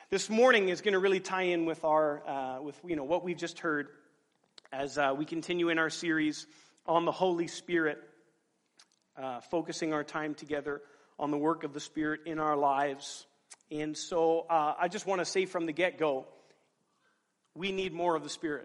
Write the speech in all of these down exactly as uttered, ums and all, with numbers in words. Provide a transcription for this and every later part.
This morning is going to really tie in with our, uh, with you know what we've just heard as uh, we continue in our series on the Holy Spirit, uh, focusing our time together on the work of the Spirit in our lives. And so uh, I just want to say from the get-go, we need more of the Spirit.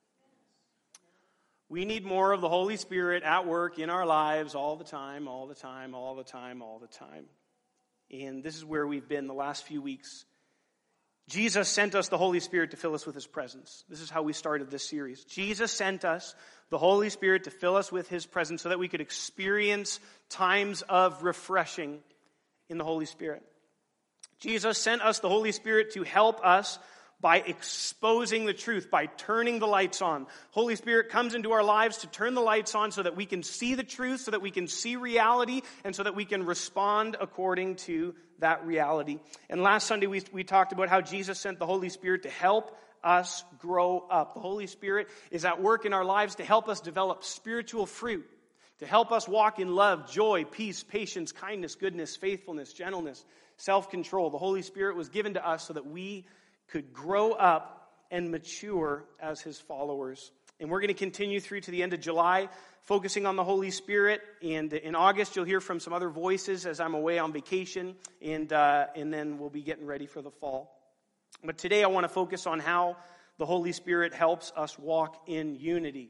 We need more of the Holy Spirit at work in our lives all the time, all the time, all the time, all the time. And this is where we've been the last few weeks. Jesus sent us the Holy Spirit to fill us with His presence. This is how we started this series. Jesus sent us the Holy Spirit to fill us with His presence so that we could experience times of refreshing in the Holy Spirit. Jesus sent us the Holy Spirit to help us by exposing the truth, by turning the lights on. Holy Spirit comes into our lives to turn the lights on so that we can see the truth, so that we can see reality, and so that we can respond according to that reality. And last Sunday we, we talked about how Jesus sent the Holy Spirit to help us grow up. The Holy Spirit is at work in our lives to help us develop spiritual fruit, to help us walk in love, joy, peace, patience, kindness, goodness, faithfulness, gentleness, self-control. The Holy Spirit was given to us so that we could grow up and mature as His followers. And we're going to continue through to the end of July, focusing on the Holy Spirit. And in August, you'll hear from some other voices as I'm away on vacation. And, uh, and then we'll be getting ready for the fall. But today I want to focus on how the Holy Spirit helps us walk in unity.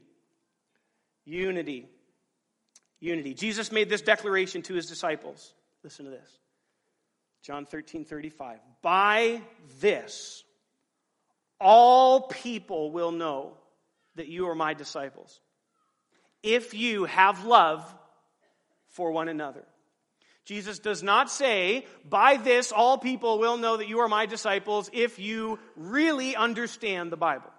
Unity. Unity. Jesus made this declaration to His disciples. Listen to this. John thirteen thirty-five. By this, all people will know that you are my disciples, if you have love for one another. Jesus does not say, by this, all people will know that you are my disciples if you really understand the Bible.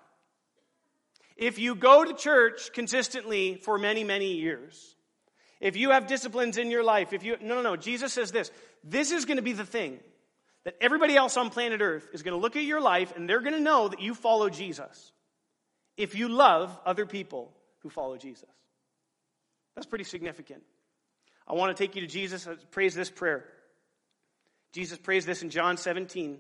If you go to church consistently for many, many years. If you have disciplines in your life, if you, no, no, no, Jesus says this, this is going to be the thing that everybody else on planet Earth is going to look at your life and they're going to know that you follow Jesus. If you love other people who follow Jesus. That's pretty significant. I want to take you to Jesus. Praise this prayer. Jesus prays this in John seventeen.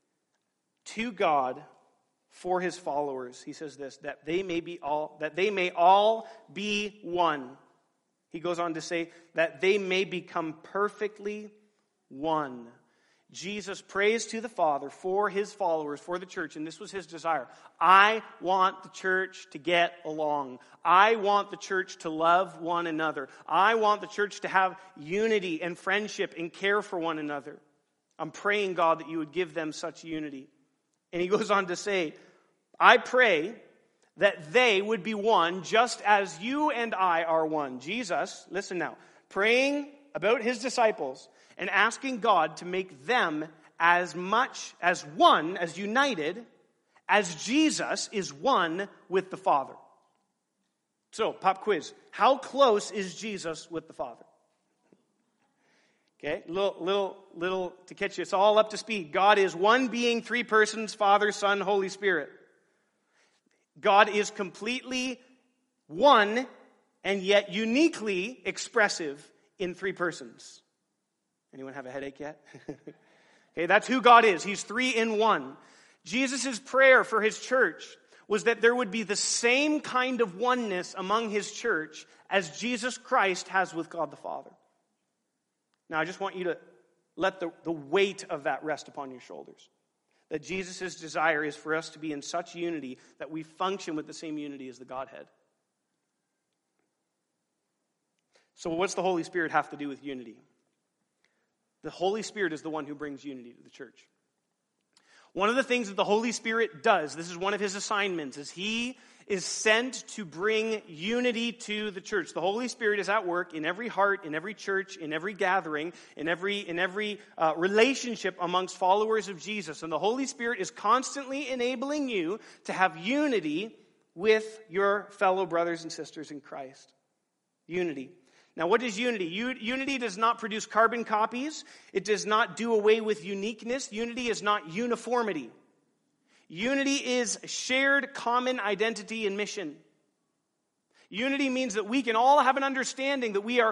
To God, for His followers, He says this, that they may be all, that they may all be one. He goes on to say that they may become perfectly one. Jesus prays to the Father for His followers, for the church, and this was His desire. I want the church to get along. I want the church to love one another. I want the church to have unity and friendship and care for one another. I'm praying, God, that you would give them such unity. And He goes on to say, I pray that they would be one just as you and I are one. Jesus, listen now, praying about His disciples and asking God to make them as much as one, as united, as Jesus is one with the Father. So, pop quiz. How close is Jesus with the Father? Okay, little, little, little to catch you. It's all up to speed. God is one being, three persons, Father, Son, Holy Spirit. God is completely one and yet uniquely expressive in three persons. Anyone have a headache yet? Okay, that's who God is. He's three in one. Jesus' prayer for His church was that there would be the same kind of oneness among His church as Jesus Christ has with God the Father. Now, I just want you to let the, the weight of that rest upon your shoulders. That Jesus' desire is for us to be in such unity that we function with the same unity as the Godhead. So what's the Holy Spirit have to do with unity? The Holy Spirit is the one who brings unity to the church. One of the things that the Holy Spirit does, this is one of His assignments, is He is sent to bring unity to the church. The Holy Spirit is at work in every heart, in every church, in every gathering, in every, in every uh, relationship amongst followers of Jesus. And the Holy Spirit is constantly enabling you to have unity with your fellow brothers and sisters in Christ. Unity. Now, what is unity? U- unity does not produce carbon copies. It does not do away with uniqueness. Unity is not uniformity. Unity is shared common identity and mission. Unity means that we can all have an understanding that we are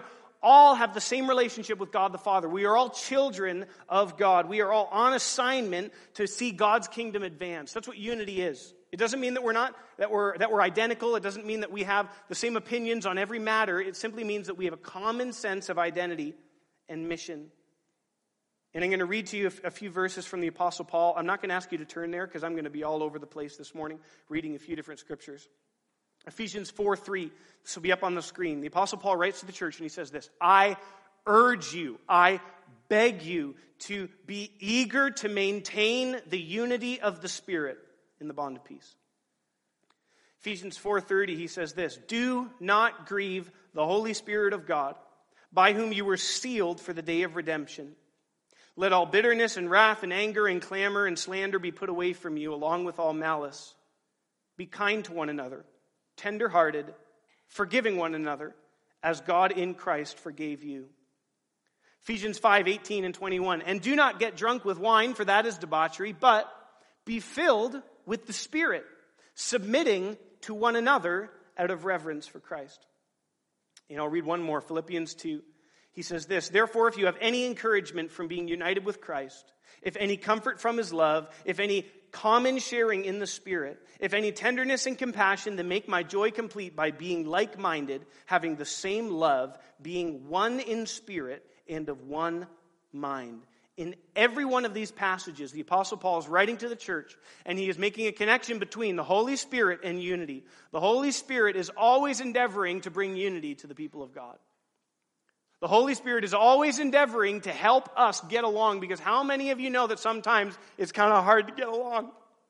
all have the same relationship with God the Father. We are all children of God. We are all on assignment to see God's kingdom advance. That's what unity is. It doesn't mean that we're not, that we're, that we're identical. It doesn't mean that we have the same opinions on every matter. It simply means that we have a common sense of identity and mission. And I'm going to read to you a few verses from the Apostle Paul. I'm not going to ask you to turn there because I'm going to be all over the place this morning reading a few different scriptures. Ephesians four three. This will be up on the screen. The Apostle Paul writes to the church and he says this: I urge you, I beg you to be eager to maintain the unity of the Spirit in the bond of peace. Ephesians four thirty, he says this: do not grieve the Holy Spirit of God, by whom you were sealed for the day of redemption. Let all bitterness and wrath and anger and clamor and slander be put away from you, along with all malice. Be kind to one another, tender-hearted, forgiving one another, as God in Christ forgave you. Ephesians five eighteen and twenty-one. And do not get drunk with wine, for that is debauchery, but be filled with the Spirit, submitting to one another out of reverence for Christ. And I'll read one more, Philippians two. He says this: therefore, if you have any encouragement from being united with Christ, if any comfort from his love, if any common sharing in the Spirit, if any tenderness and compassion, then make my joy complete by being like-minded, having the same love, being one in spirit and of one mind. In every one of these passages, the Apostle Paul is writing to the church, and he is making a connection between the Holy Spirit and unity. The Holy Spirit is always endeavoring to bring unity to the people of God. The Holy Spirit is always endeavoring to help us get along, because how many of you know that sometimes it's kind of hard to get along?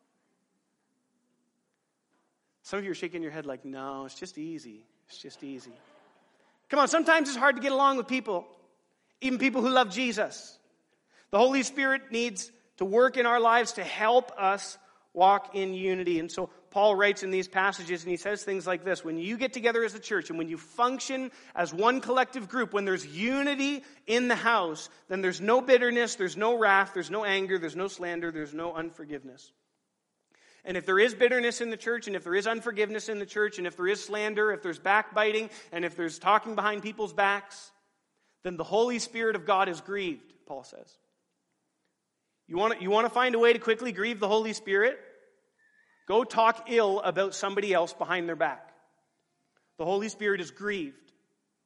Some of you are shaking your head like, no, it's just easy. It's just easy. Come on, sometimes it's hard to get along with people, even people who love Jesus. The Holy Spirit needs to work in our lives to help us walk in unity. And so Paul writes in these passages, and he says things like this: when you get together as a church and when you function as one collective group, when there's unity in the house, then there's no bitterness, there's no wrath, there's no anger, there's no slander, there's no unforgiveness. And if there is bitterness in the church, and if there is unforgiveness in the church, and if there is slander, if there's backbiting, and if there's talking behind people's backs, then the Holy Spirit of God is grieved, Paul says. You want to, you want to find a way to quickly grieve the Holy Spirit? Go talk ill about somebody else behind their back. The Holy Spirit is grieved.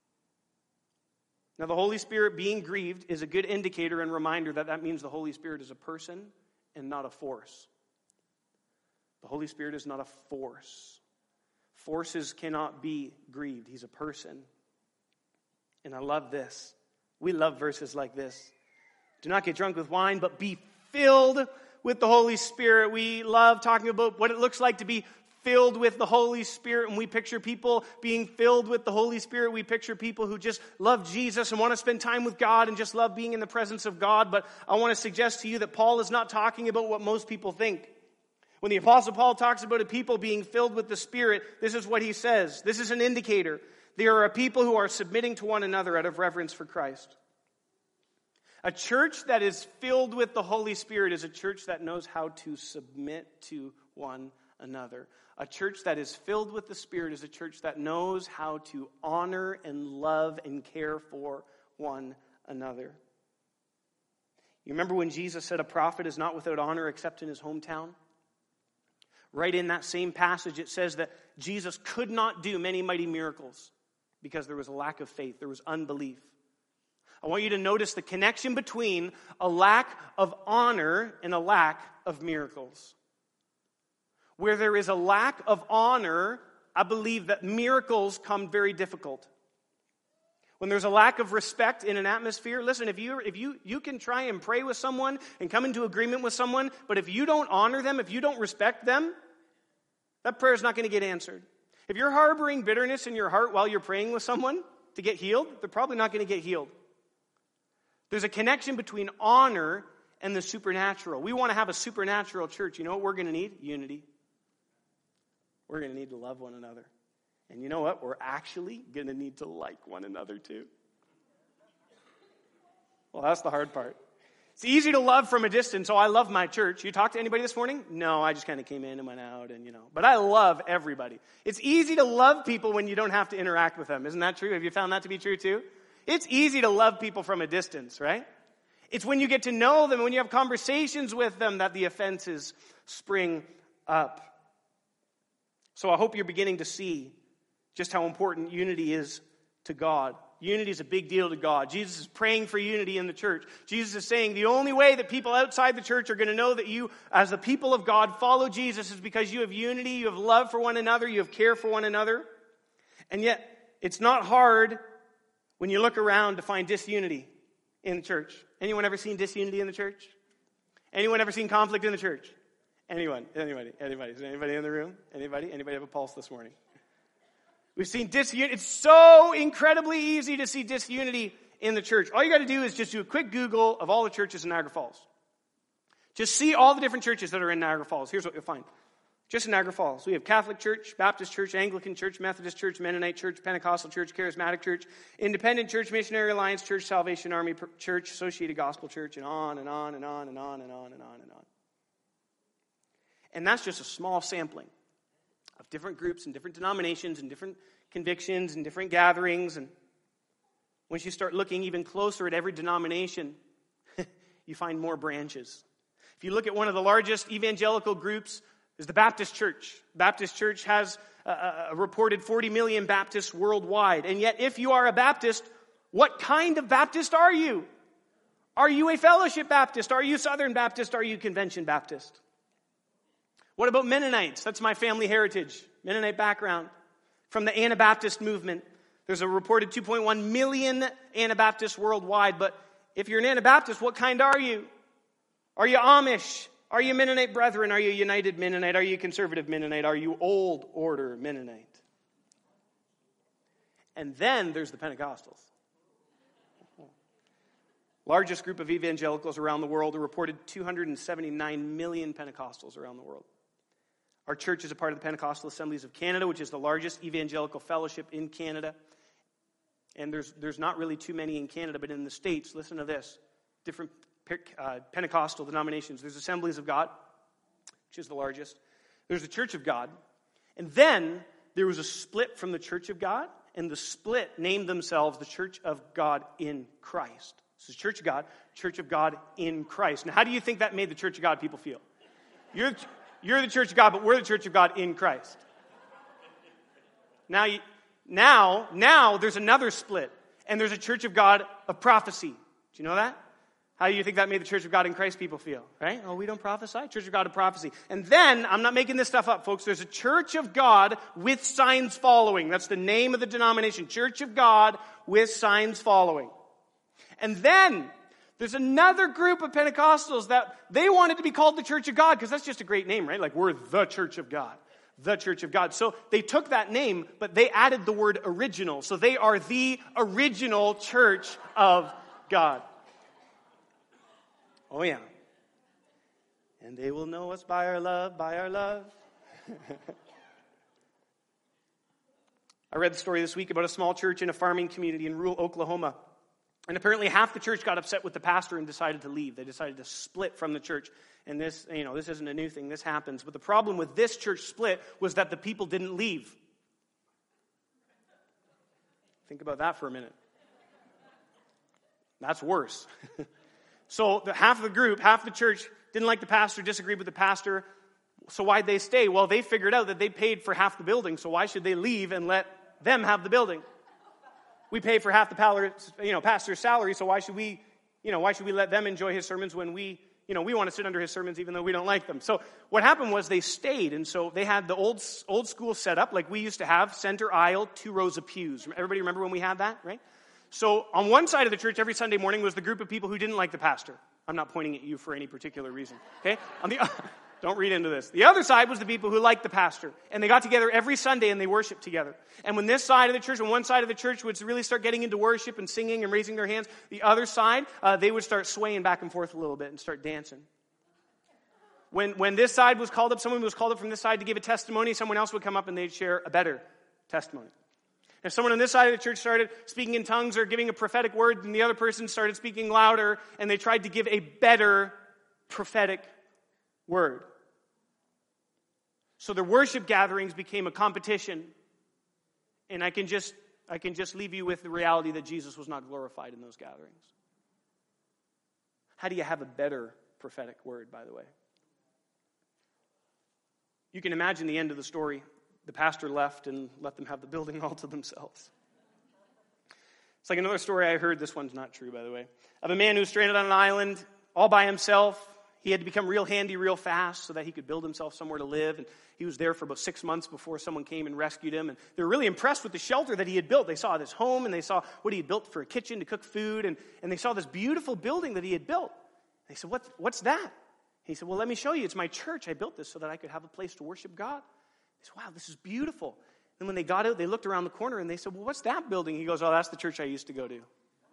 Now, the Holy Spirit being grieved is a good indicator and reminder that that means the Holy Spirit is a person and not a force. The Holy Spirit is not a force. Forces cannot be grieved. He's a person. And I love this. We love verses like this. Do not get drunk with wine, but be filled with the Holy Spirit. We love talking about what it looks like to be filled with the Holy Spirit. And we picture people being filled with the Holy Spirit. We picture people who just love Jesus and want to spend time with God and just love being in the presence of God. But I want to suggest to you that Paul is not talking about what most people think. When the Apostle Paul talks about a people being filled with the Spirit, this is what he says. This is an indicator. There are a people who are submitting to one another out of reverence for Christ. A church that is filled with the Holy Spirit is a church that knows how to submit to one another. A church that is filled with the Spirit is a church that knows how to honor and love and care for one another. You remember when Jesus said a prophet is not without honor except in his hometown? Right in that same passage, it says that Jesus could not do many mighty miracles because there was a lack of faith, there was unbelief. I want you to notice the connection between a lack of honor and a lack of miracles. Where there is a lack of honor, I believe that miracles come very difficult. When there's a lack of respect in an atmosphere, listen, if you if you you can try and pray with someone and come into agreement with someone, but if you don't honor them, if you don't respect them, that prayer is not going to get answered. If you're harboring bitterness in your heart while you're praying with someone to get healed, they're probably not going to get healed. There's a connection between honor and the supernatural. We want to have a supernatural church. You know what we're going to need? Unity. We're going to need to love one another. And you know what? We're actually going to need to like one another too. Well, that's the hard part. It's easy to love from a distance. Oh, I love my church. You talked to anybody this morning? No, I just kind of came in and went out and, you know. But I love everybody. It's easy to love people when you don't have to interact with them. Isn't that true? Have you found that to be true too? It's easy to love people from a distance, right? It's when you get to know them, when you have conversations with them, that the offenses spring up. So I hope you're beginning to see just how important unity is to God. Unity is a big deal to God. Jesus is praying for unity in the church. Jesus is saying the only way that people outside the church are going to know that you, as the people of God, follow Jesus is because you have unity, you have love for one another, you have care for one another. And yet, it's not hard when you look around to find disunity in the church. Anyone ever seen disunity in the church? Anyone ever seen conflict in the church? Anyone? Anybody? Anybody? Is there anybody in the room? Anybody? Anybody have a pulse this morning? We've seen disunity. It's so incredibly easy to see disunity in the church. All you got to do is just do a quick Google of all the churches in Niagara Falls. Just see all the different churches that are in Niagara Falls. Here's what you'll find. Just in Niagara Falls, we have Catholic Church, Baptist Church, Anglican Church, Methodist Church, Mennonite Church, Pentecostal Church, Charismatic Church, Independent Church, Missionary Alliance Church, Salvation Army Church, Associated Gospel Church, and on and on and on and on and on and on and on. And that's just a small sampling of different groups and different denominations and different convictions and different gatherings. And once you start looking even closer at every denomination, you find more branches. If you look at one of the largest evangelical groups, is the Baptist Church. Baptist Church has a, a reported forty million Baptists worldwide. And yet, if you are a Baptist, what kind of Baptist are you? Are you a Fellowship Baptist? Are you Southern Baptist? Are you Convention Baptist? What about Mennonites? That's my family heritage. Mennonite background. From the Anabaptist movement. There's a reported two point one million Anabaptists worldwide. But if you're an Anabaptist, what kind are you? Are you Amish? Are you Mennonite Brethren? Are you United Mennonite? Are you Conservative Mennonite? Are you Old Order Mennonite? And then there's the Pentecostals. Largest group of evangelicals around the world, a reported two hundred seventy-nine million Pentecostals around the world. Our church is a part of the Pentecostal Assemblies of Canada, which is the largest evangelical fellowship in Canada. And there's there's not really too many in Canada, but in the States, listen to this, different Uh, Pentecostal denominations. There's Assemblies of God, which is the largest. There's the Church of God. And then there was a split from the Church of God, and the split named themselves the Church of God in Christ. This is Church of God, Church of God in Christ. Now, how do you think that made the Church of God people feel? You're, you're the Church of God, but we're the Church of God in Christ. Now, you, now, now there's another split, and there's a Church of God of prophecy. Do you know that? How do you think that made the Church of God in Christ people feel? Right? Oh, we don't prophesy. Church of God of prophecy. And then, I'm not making this stuff up, folks. There's a Church of God with signs following. That's the name of the denomination. Church of God with signs following. And then, there's another group of Pentecostals that they wanted to be called the Church of God because that's just a great name, right? Like, we're the Church of God. The Church of God. So they took that name, but they added the word original. So they are the original Church of God. Oh, yeah. And they will know us by our love, by our love. I read the story this week about a small church in a farming community in rural Oklahoma. And apparently half the church got upset with the pastor and decided to leave. They decided to split from the church. And this, you know, this isn't a new thing. This happens. But the problem with this church split was that the people didn't leave. Think about that for a minute. That's worse. So the, half of the group, half the church didn't like the pastor, disagreed with the pastor. So why'd they stay? Well, they figured out that they paid for half the building. So why should they leave and let them have the building? We pay for half the pal- you know, pastor's salary. So why should we, you know, why should we let them enjoy his sermons when we, you know, we want to sit under his sermons even though we don't like them? So what happened was they stayed. And so they had the old, old school setup like we used to have, center aisle, two rows of pews. Everybody remember when we had that, right? So on one side of the church every Sunday morning was the group of people who didn't like the pastor. I'm not pointing at you for any particular reason. Okay? On the don't read into this. The other side was the people who liked the pastor. And they got together every Sunday and they worshiped together. And when this side of the church, when one side of the church would really start getting into worship and singing and raising their hands, the other side, uh, they would start swaying back and forth a little bit and start dancing. When when this side was called up, someone was called up from this side to give a testimony, someone else would come up and they'd share a better testimony. If someone on this side of the church started speaking in tongues or giving a prophetic word, and the other person started speaking louder, and they tried to give a better prophetic word. So their worship gatherings became a competition. And I can just I can just leave you with the reality that Jesus was not glorified in those gatherings. How do you have a better prophetic word, by the way? You can imagine the end of the story. The pastor left and let them have the building all to themselves. It's like another story I heard. This one's not true, by the way. Of a man who was stranded on an island all by himself. He had to become real handy real fast so that he could build himself somewhere to live. And he was there for about six months before someone came and rescued him. And they were really impressed with the shelter that he had built. They saw this home and they saw what he had built for a kitchen to cook food. And, and they saw this beautiful building that he had built. They said, what, what's that? He said, well, let me show you. It's my church. I built this so that I could have a place to worship God. They said, wow, this is beautiful. And when they got out, they looked around the corner and they said, well, what's that building? He goes, oh, that's the church I used to go to.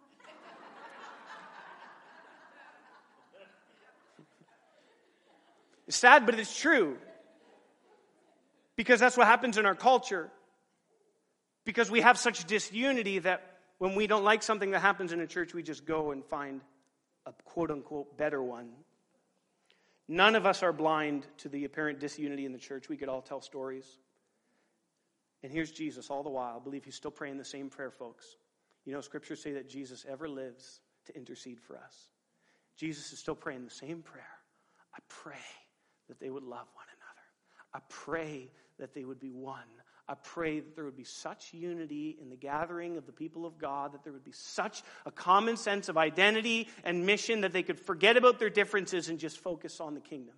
It's sad, but it's true. Because that's what happens in our culture. Because we have such disunity that when we don't like something that happens in a church, we just go and find a quote-unquote better one. None of us are blind to the apparent disunity in the church. We could all tell stories. And here's Jesus all the while. I believe he's still praying the same prayer, folks. You know, scriptures say that Jesus ever lives to intercede for us. Jesus is still praying the same prayer. I pray that they would love one another. I pray that they would be one. I pray that there would be such unity in the gathering of the people of God, that there would be such a common sense of identity and mission that they could forget about their differences and just focus on the kingdom.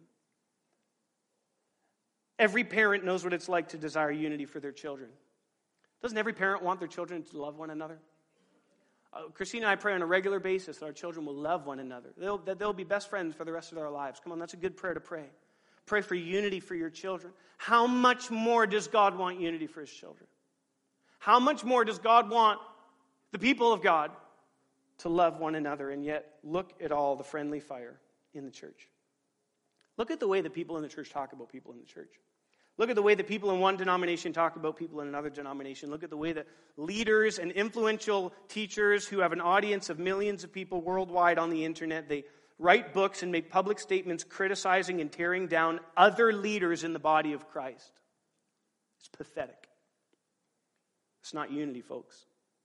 Every parent knows what it's like to desire unity for their children. Doesn't every parent want their children to love one another? Uh, Christina and I pray on a regular basis that our children will love one another, they'll, that they'll be best friends for the rest of their lives. Come on, that's a good prayer to pray. Pray for unity for your children. How much more does God want unity for his children? How much more does God want the people of God to love one another? And yet, look at all the friendly fire in the church. Look at the way that people in the church talk about people in the church. Look at the way that people in one denomination talk about people in another denomination. Look at the way that leaders and influential teachers who have an audience of millions of people worldwide on the internet, they write books and make public statements criticizing and tearing down other leaders in the body of Christ. It's pathetic. It's not unity, folks.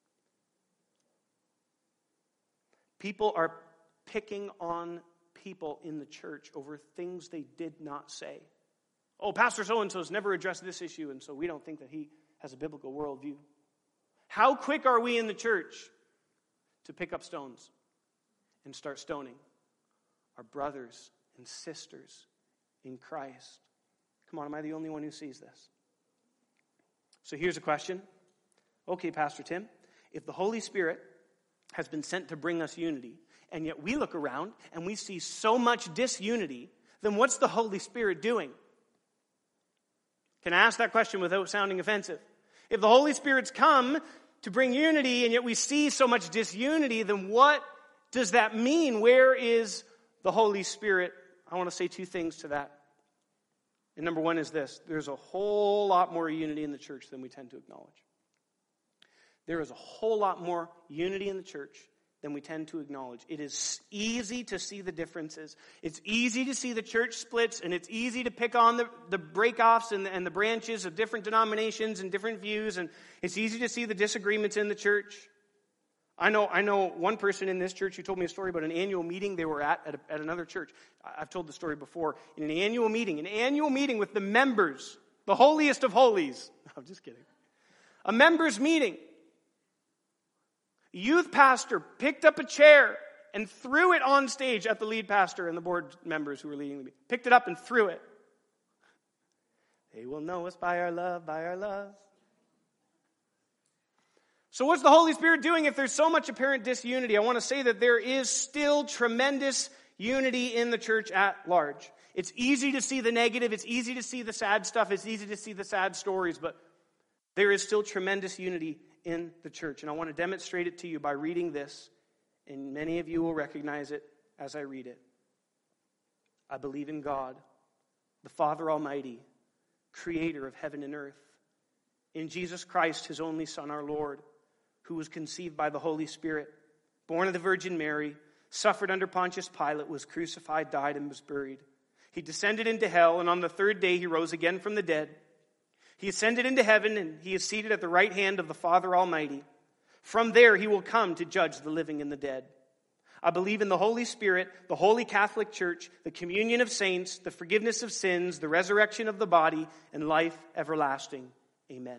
People are picking on people in the church over things they did not say. Oh, Pastor so-and-so has never addressed this issue, and so we don't think that he has a biblical worldview. How quick are we in the church to pick up stones and start stoning our brothers and sisters in Christ? Come on, am I the only one who sees this? So here's a question. Okay, Pastor Tim, if the Holy Spirit has been sent to bring us unity, and yet we look around and we see so much disunity, then what's the Holy Spirit doing? Can I ask that question without sounding offensive? If the Holy Spirit's come to bring unity, and yet we see so much disunity, then what does that mean? Where is the Holy Spirit? I want to say two things to that. And number one is this. There's a whole lot more unity in the church than we tend to acknowledge. There is a whole lot more unity in the church than we tend to acknowledge. It is easy to see the differences. It's easy to see the church splits, and it's easy to pick on the, the breakoffs and the, and the branches of different denominations and different views, and it's easy to see the disagreements in the church. I know I know one person in this church who told me a story about an annual meeting they were at at, a, at another church. I've told the story before. In an annual meeting, an annual meeting with the members, the holiest of holies. No, I'm just kidding. A members meeting. Youth pastor picked up a chair and threw it on stage at the lead pastor and the board members who were leading the meeting. Picked it up and threw it. They will know us by our love, by our love. So what's the Holy Spirit doing if there's so much apparent disunity? I want to say that there is still tremendous unity in the church at large. It's easy to see the negative. It's easy to see the sad stuff. It's easy to see the sad stories. But there is still tremendous unity in the church. And I want to demonstrate it to you by reading this. And many of you will recognize it as I read it. I believe in God, the Father Almighty, creator of heaven and earth. In Jesus Christ, his only Son, our Lord, who was conceived by the Holy Spirit, born of the Virgin Mary, suffered under Pontius Pilate, was crucified, died, and was buried. He descended into hell, and on the third day he rose again from the dead. He ascended into heaven, and he is seated at the right hand of the Father Almighty. From there he will come to judge the living and the dead. I believe in the Holy Spirit, the Holy Catholic Church, the communion of saints, the forgiveness of sins, the resurrection of the body, and life everlasting. Amen.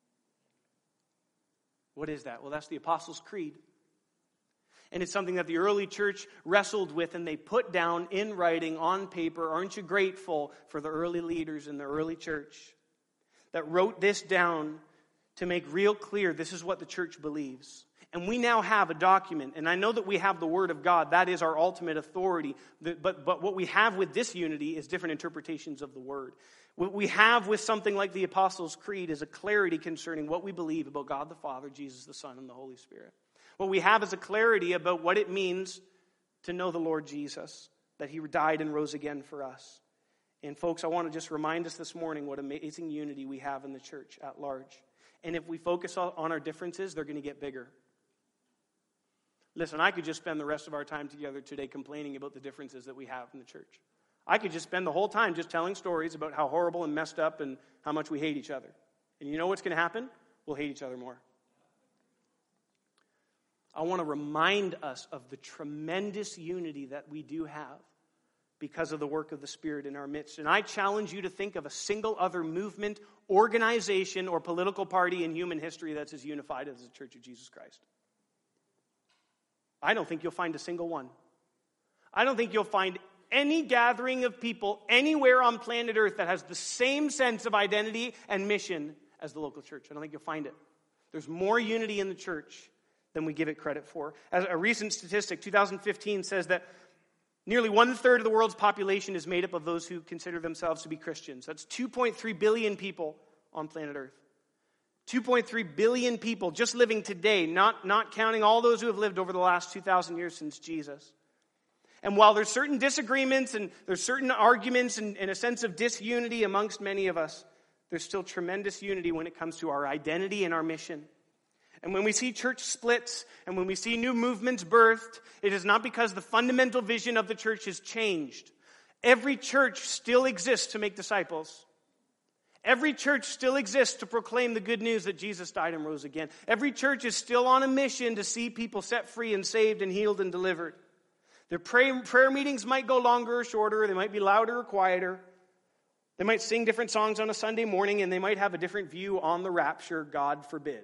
What is that? Well, that's the Apostles' Creed. And it's something that the early church wrestled with and they put down in writing on paper. Aren't you grateful for the early leaders in the early church that wrote this down to make real clear this is what the church believes? And we now have a document, and I know that we have the Word of God. That is our ultimate authority. But, but what we have with this unity is different interpretations of the Word. What we have with something like the Apostles' Creed is a clarity concerning what we believe about God the Father, Jesus the Son, and the Holy Spirit. What we have is a clarity about what it means to know the Lord Jesus, that He died and rose again for us. And folks, I want to just remind us this morning what amazing unity we have in the church at large. And if we focus on our differences, they're going to get bigger. Listen, I could just spend the rest of our time together today complaining about the differences that we have in the church. I could just spend the whole time just telling stories about how horrible and messed up and how much we hate each other. And you know what's going to happen? We'll hate each other more. I want to remind us of the tremendous unity that we do have because of the work of the Spirit in our midst. And I challenge you to think of a single other movement, organization, or political party in human history that's as unified as the Church of Jesus Christ. I don't think you'll find a single one. I don't think you'll find any gathering of people anywhere on planet Earth that has the same sense of identity and mission as the local church. I don't think you'll find it. There's more unity in the church than we give it credit for. As a recent statistic, two thousand fifteen, says that nearly one-third of the world's population is made up of those who consider themselves to be Christians. That's two point three billion people on planet Earth. two point three billion people just living today, not, not counting all those who have lived over the last two thousand years since Jesus. And while there's certain disagreements and there's certain arguments and, and a sense of disunity amongst many of us, there's still tremendous unity when it comes to our identity and our mission. And when we see church splits and when we see new movements birthed, it is not because the fundamental vision of the church has changed. Every church still exists to make disciples. Every church still exists to proclaim the good news that Jesus died and rose again. Every church is still on a mission to see people set free and saved and healed and delivered. Their prayer, prayer meetings might go longer or shorter. They might be louder or quieter. They might sing different songs on a Sunday morning, and they might have a different view on the rapture, God forbid.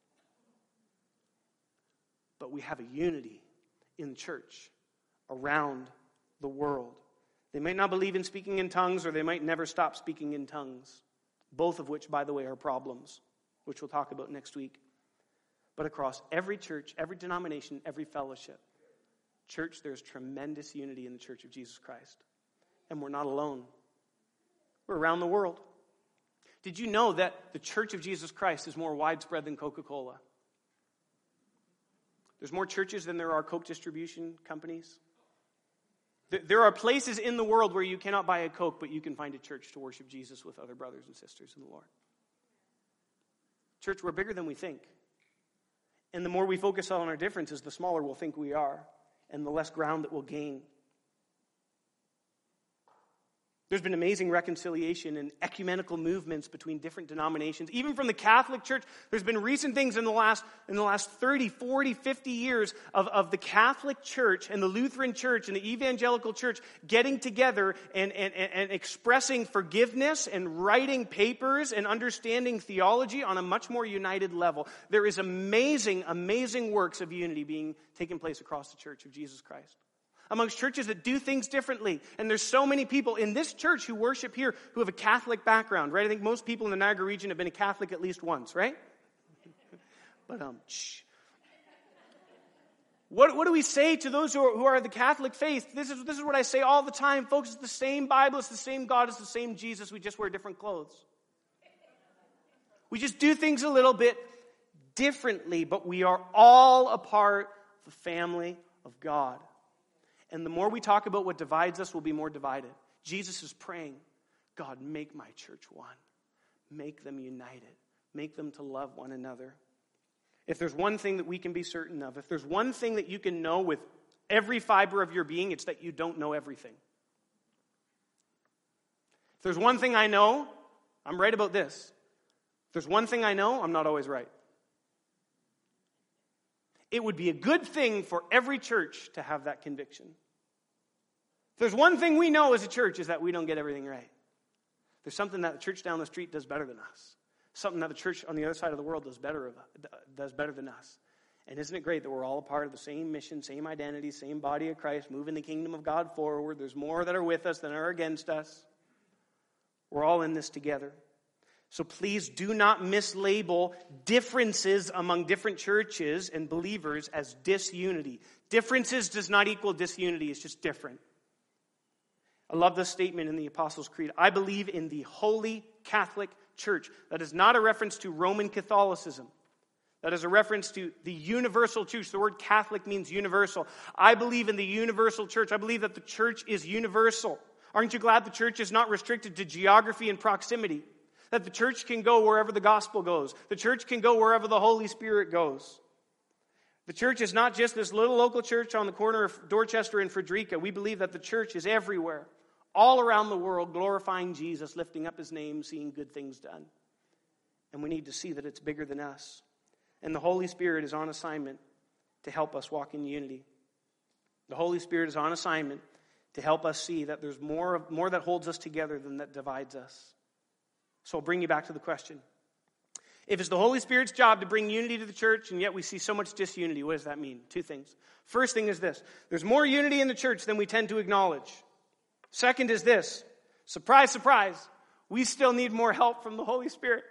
But we have a unity in the church around the world. They might not believe in speaking in tongues, or they might never stop speaking in tongues. Both of which, by the way, are problems, which we'll talk about next week. But across every church, every denomination, every fellowship, church, there's tremendous unity in the Church of Jesus Christ. And we're not alone. We're around the world. Did you know that the Church of Jesus Christ is more widespread than Coca-Cola? There's more churches than there are Coke distribution companies. There are places in the world where you cannot buy a Coke, but you can find a church to worship Jesus with other brothers and sisters in the Lord. Church, we're bigger than we think. And the more we focus on our differences, the smaller we'll think we are, and the less ground that we'll gain. There's been amazing reconciliation and ecumenical movements between different denominations. Even from the Catholic Church, there's been recent things in the last in the last thirty, forty, fifty years of, of the Catholic Church and the Lutheran Church and the Evangelical Church getting together and, and, and expressing forgiveness and writing papers and understanding theology on a much more united level. There is amazing, amazing works of unity being taken place across the Church of Jesus Christ. Amongst churches that do things differently. And there's so many people in this church who worship here who have a Catholic background, right? I think most people in the Niagara region have been a Catholic at least once, right? But, um, shh. What, what do we say to those who are, who are the Catholic faith? This is, this is what I say all the time, folks. It's the same Bible, it's the same God, it's the same Jesus. We just wear different clothes. We just do things a little bit differently, but we are all a part of the family of God. And the more we talk about what divides us, we'll be more divided. Jesus is praying, God, make my church one. Make them united. Make them to love one another. If there's one thing that we can be certain of, if there's one thing that you can know with every fiber of your being, it's that you don't know everything. If there's one thing I know, I'm right about this. If there's one thing I know, I'm not always right. it would be a good thing for every church to have that conviction. If there's one thing we know as a church is that we don't get everything right. There's something that the church down the street does better than us. Something that the church on the other side of the world does better of, does better than us. And isn't it great that we're all a part of the same mission, same identity, same body of Christ, moving the kingdom of God forward? There's more that are with us than are against us. We're all in this together. So please do not mislabel differences among different churches and believers as disunity. Differences does not equal disunity. It's just different. I love this statement in the Apostles' Creed. I believe in the Holy Catholic Church. That is not a reference to Roman Catholicism. That is a reference to the universal church. The word Catholic means universal. I believe in the universal church. I believe that the church is universal. Aren't you glad the church is not restricted to geography and proximity? That the church can go wherever the gospel goes. The church can go wherever the Holy Spirit goes. The church is not just this little local church on the corner of Dorchester and Frederica. We believe that the church is everywhere, all around the world, glorifying Jesus, lifting up his name, seeing good things done. And we need to see that it's bigger than us. And the Holy Spirit is on assignment to help us walk in unity. The Holy Spirit is on assignment to help us see that there's more, more that holds us together than that divides us. So I'll bring you back to the question. If it's the Holy Spirit's job to bring unity to the church, and yet we see so much disunity, what does that mean? Two things. First thing is this. There's more unity in the church than we tend to acknowledge. Second is this. Surprise, surprise. We still need more help from the Holy Spirit.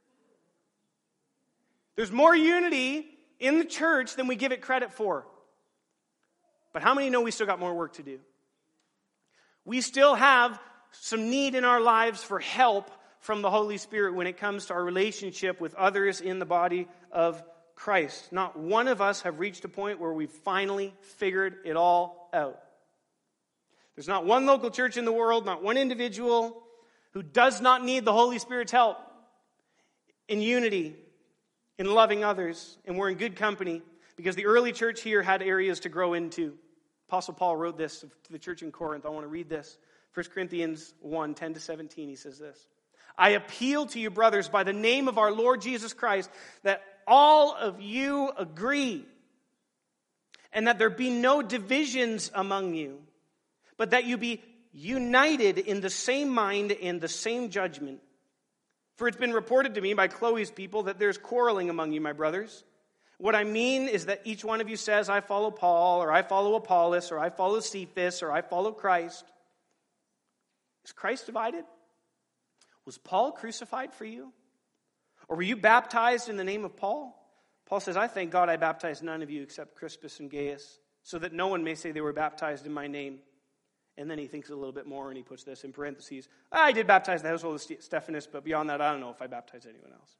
There's more unity in the church than we give it credit for. But how many know we still got more work to do? We still have some need in our lives for help from the Holy Spirit when it comes to our relationship with others in the body of Christ. Not one of us have reached a point where we've finally figured it all out. There's not one local church in the world, not one individual who does not need the Holy Spirit's help in unity, in loving others, and we're in good company because the early church here had areas to grow into. Apostle Paul wrote this to the church in Corinth. I want to read this. First Corinthians one, ten to seventeen, he says this. I appeal to you, brothers, by the name of our Lord Jesus Christ, that all of you agree, and that there be no divisions among you, but that you be united in the same mind and the same judgment. For it's been reported to me by Chloe's people that there's quarreling among you, my brothers. What I mean is that each one of you says, I follow Paul, or I follow Apollos, or I follow Cephas, or I follow Christ. Is Christ divided? Was Paul crucified for you? Or were you baptized in the name of Paul? Paul says, I thank God I baptized none of you except Crispus and Gaius, so that no one may say they were baptized in my name. And then he thinks a little bit more and he puts this in parentheses. I did baptize the household of Stephanas, but beyond that, I don't know if I baptized anyone else.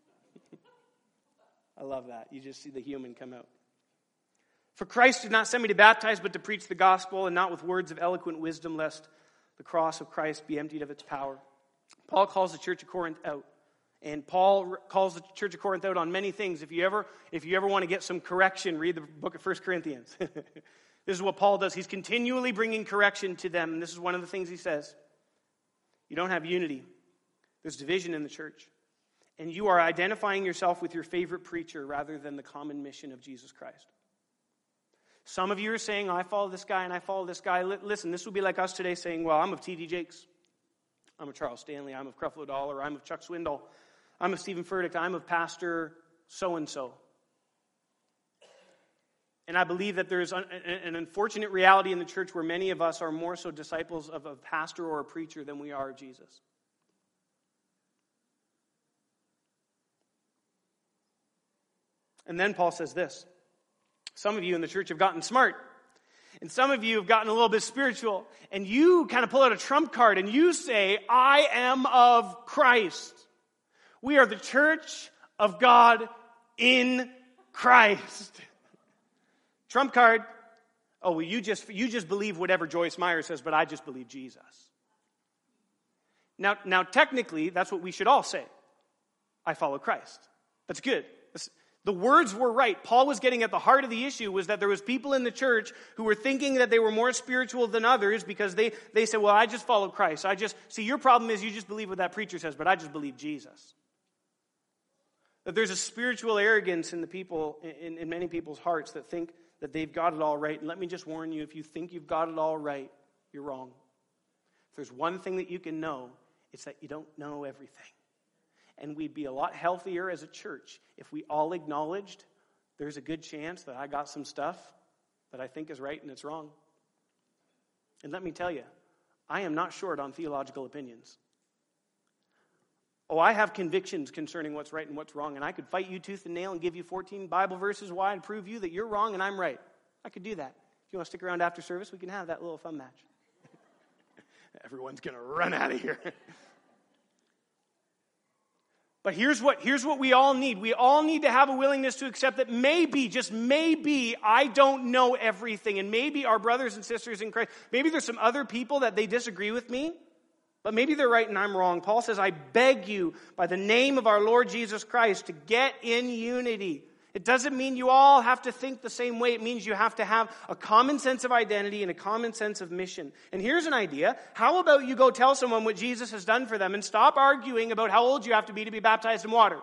I love that. You just see the human come out. For Christ did not send me to baptize, but to preach the gospel, and not with words of eloquent wisdom, lest the cross of Christ be emptied of its power. Paul calls the church of Corinth out. And Paul calls the church of Corinth out on many things. If you ever, if you ever want to get some correction, read the book of First Corinthians. This is what Paul does. He's continually bringing correction to them. And this is one of the things he says. You don't have unity. There's division in the church. And you are identifying yourself with your favorite preacher rather than the common mission of Jesus Christ. Some of you are saying, I follow this guy and I follow this guy. Listen, this would be like us today saying, well, I'm of T D Jakes. I'm of Charles Stanley. I'm of Creflo Dollar. I'm of Chuck Swindoll. I'm of Stephen Furtick. I'm of Pastor so-and-so. And I believe that there's an unfortunate reality in the church where many of us are more so disciples of a pastor or a preacher than we are of Jesus. And then Paul says this. Some of you in the church have gotten smart. And some of you have gotten a little bit spiritual. And you kind of pull out a trump card and you say, I am of Christ. We are the church of God in Christ. Trump card. Oh, well, you just you just believe whatever Joyce Meyer says, but I just believe Jesus. Now, now technically, that's what we should all say. I follow Christ. That's good. That's, the words were right. Paul was getting at the heart of the issue was that there was people in the church who were thinking that they were more spiritual than others because they, they said, well, I just follow Christ. I just, see, your problem is you just believe what that preacher says, but I just believe Jesus. That there's a spiritual arrogance in the people, in, in many people's hearts that think that they've got it all right. And let me just warn you, if you think you've got it all right, you're wrong. If there's one thing that you can know, it's that you don't know everything. And we'd be a lot healthier as a church if we all acknowledged there's a good chance that I got some stuff that I think is right and it's wrong. And let me tell you, I am not short on theological opinions. Oh, I have convictions concerning what's right and what's wrong, and I could fight you tooth and nail and give you fourteen Bible verses why and prove you that you're wrong and I'm right. I could do that. If you want to stick around after service, we can have that little fun match. Everyone's going to run out of here. But here's what, here's what we all need. We all need to have a willingness to accept that maybe, just maybe, I don't know everything. And maybe our brothers and sisters in Christ, maybe there's some other people that they disagree with me. But maybe they're right and I'm wrong. Paul says, I beg you by the name of our Lord Jesus Christ to get in unity. It doesn't mean you all have to think the same way. It means you have to have a common sense of identity and a common sense of mission. And here's an idea. How about you go tell someone what Jesus has done for them and stop arguing about how old you have to be to be baptized in water?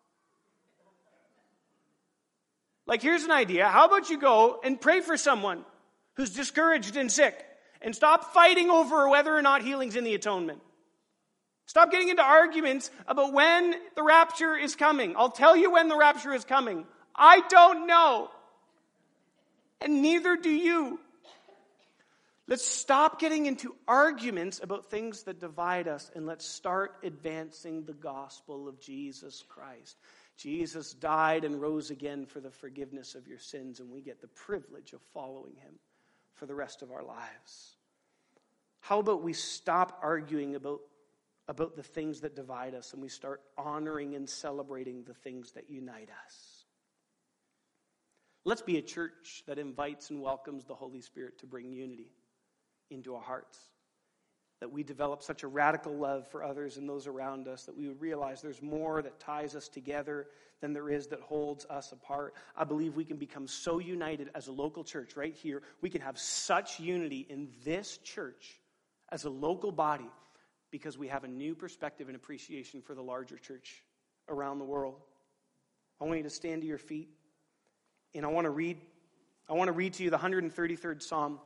Like, here's an idea. How about you go and pray for someone who's discouraged and sick? And stop fighting over whether or not healing's in the atonement. Stop getting into arguments about when the rapture is coming. I'll tell you when the rapture is coming. I don't know. And neither do you. Let's stop getting into arguments about things that divide us, and let's start advancing the gospel of Jesus Christ. Jesus died and rose again for the forgiveness of your sins, and we get the privilege of following him for the rest of our lives. How about we stop arguing about, about the things that divide us and we start honoring and celebrating the things that unite us? Let's be a church that invites and welcomes the Holy Spirit to bring unity into our hearts. That we develop such a radical love for others and those around us that we would realize there's more that ties us together than there is that holds us apart. I believe we can become so united as a local church right here. We can have such unity in this church as a local body because we have a new perspective and appreciation for the larger church around the world. I want you to stand to your feet, and I want to read I want to read to you the one hundred thirty-third Psalm.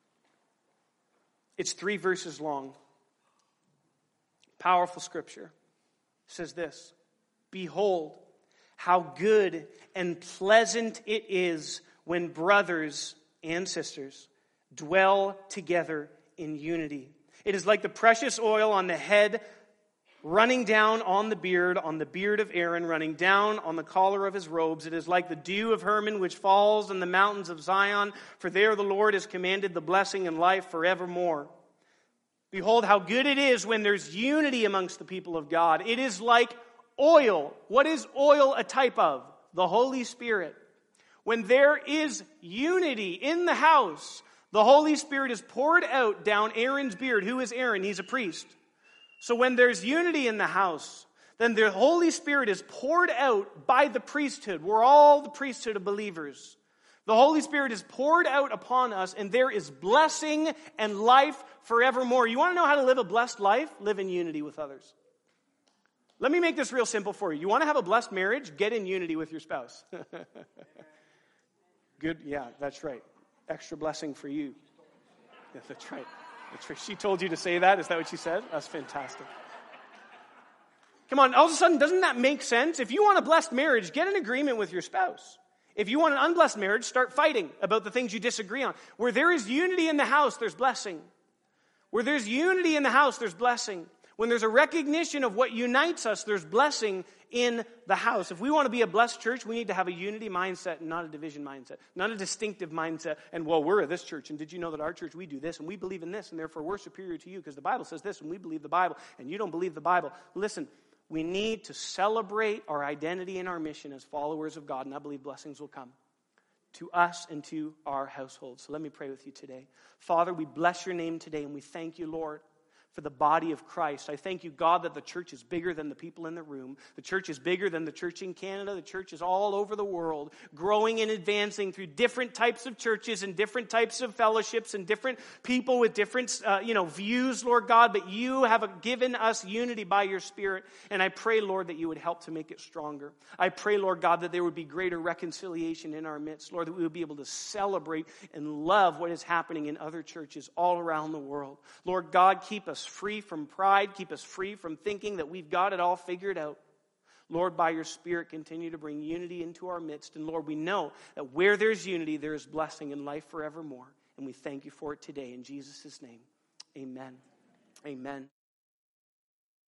It's three verses long. Powerful scripture. It says this: Behold, how good and pleasant it is when brothers and sisters dwell together in unity. It is like the precious oil on the head running down on the beard, on the beard of Aaron, running down on the collar of his robes. It is like the dew of Hermon which falls on the mountains of Zion, for there the Lord has commanded the blessing and life forevermore. Behold, how good it is when there's unity amongst the people of God. It is like oil. What is oil a type of? The Holy Spirit. When there is unity in the house, the Holy Spirit is poured out down Aaron's beard. Who is Aaron? He's a priest. So when there's unity in the house, then the Holy Spirit is poured out by the priesthood. We're all the priesthood of believers. The Holy Spirit is poured out upon us, and there is blessing and life forevermore. You want to know how to live a blessed life? Live in unity with others. Let me make this real simple for you. You want to have a blessed marriage? Get in unity with your spouse. Good, yeah, that's right. Extra blessing for you. Yeah, that's right. That's right. She told you to say that? Is that what she said? That's fantastic. Come on, all of a sudden, doesn't that make sense? If you want a blessed marriage, get in agreement with your spouse. If you want an unblessed marriage, start fighting about the things you disagree on. Where there is unity in the house, there's blessing. Where there's unity in the house, there's blessing. When there's a recognition of what unites us, there's blessing in the house. If we want to be a blessed church, we need to have a unity mindset and not a division mindset. Not a distinctive mindset. And, well, we're this church, and did you know that our church, we do this, and we believe in this, and therefore we're superior to you because the Bible says this, and we believe the Bible, and you don't believe the Bible. Listen, we need to celebrate our identity and our mission as followers of God, and I believe blessings will come to us and to our households. So let me pray with you today. Father, we bless your name today, and we thank you, Lord, for the body of Christ. I thank you, God, that the church is bigger than the people in the room. The church is bigger than the church in Canada. The church is all over the world, growing and advancing through different types of churches and different types of fellowships and different people with different uh, you know, views, Lord God. But you have given us unity by your Spirit. And I pray, Lord, that you would help to make it stronger. I pray, Lord God, that there would be greater reconciliation in our midst. Lord, that we would be able to celebrate and love what is happening in other churches all around the world. Lord God, keep us free from pride. Keep us free from thinking that we've got it all figured out. Lord, by your Spirit, continue to bring unity into our midst. And Lord, we know that where there's unity, there is blessing and life forevermore. And we thank you for it today. In Jesus' name, amen. Amen.